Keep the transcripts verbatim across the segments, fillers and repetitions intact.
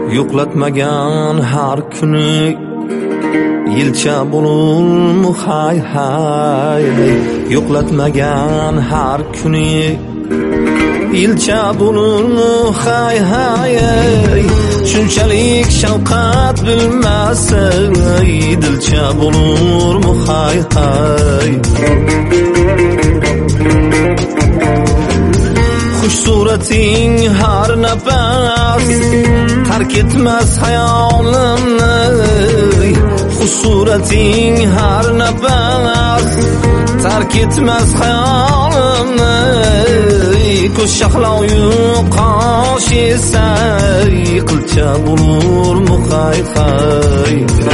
Yo'qlatmagan har kuni yilcha bo'lurmi hay hay. Yo'qlatmagan har kuni yilcha bo'lurmi hay hay. Shunchalik shafqat bilmasa dilcha bo'lurmi hay hay. Xush surating har nafas tark etmas hayolimni. Xush surating har nafas tark etmas hayolimni. Ko'z shahloyu qosh esa qilcha bo'lurmi hay hay.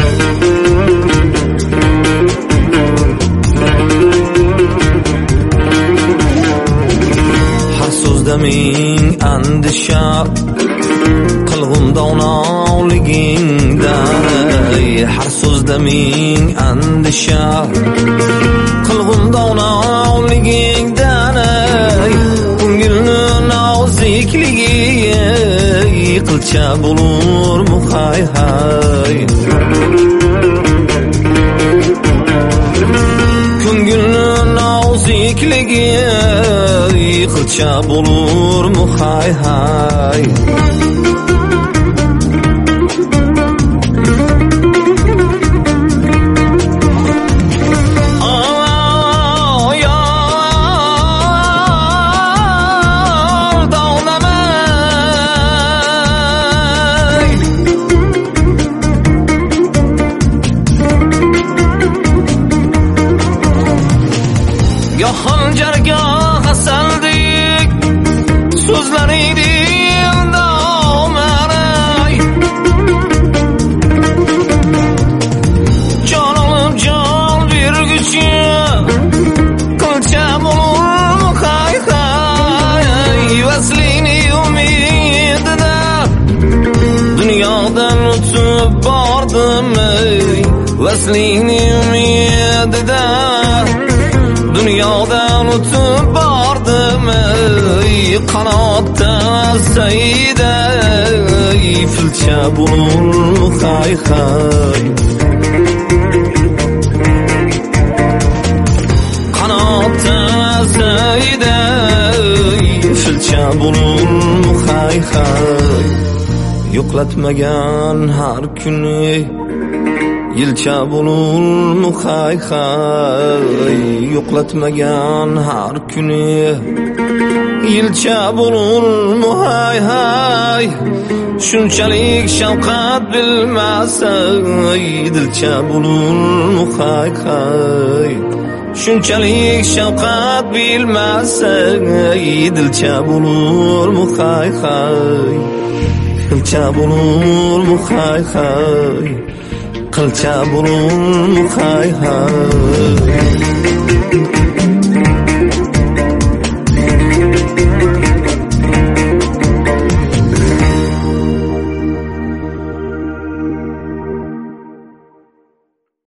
Ming andisha qilg'im donoligingdan. Har so'zda ming andisha qilg'im donoligingdan. Ko'ngilni nozikligi qilcha bo'lurmi hay hay. Ko'ngilni nozikligi qilcha bo'lurmi hay hay. Yo'qol jarga hasaldik so'zlaringdan domanay. Jon olib jon berguchi qilcha bo'lurmi hay hay. Vaslini umidida dunyodan o'tib bordim. Vaslini umidida dunyodan o'tib bordim. Qanotda sayda filcha bo'lurmi hay hay. Qanotda sayda filcha bo'lurmi hay hay. Yo'qlatmagan har kuni yilcha bo'lurmi hay hay. Yo'qlatmagan har kuni yilcha bo'lurmi hay hay. Shunchalik shafqat bilmasa dilcha bo'lurmi hay hay. Shunchalik shafqat bilmasa dilcha bo'lurmi hay hay. Dilcha bo'lurmi hay hay. Qilcha bo'lurmi hay hay.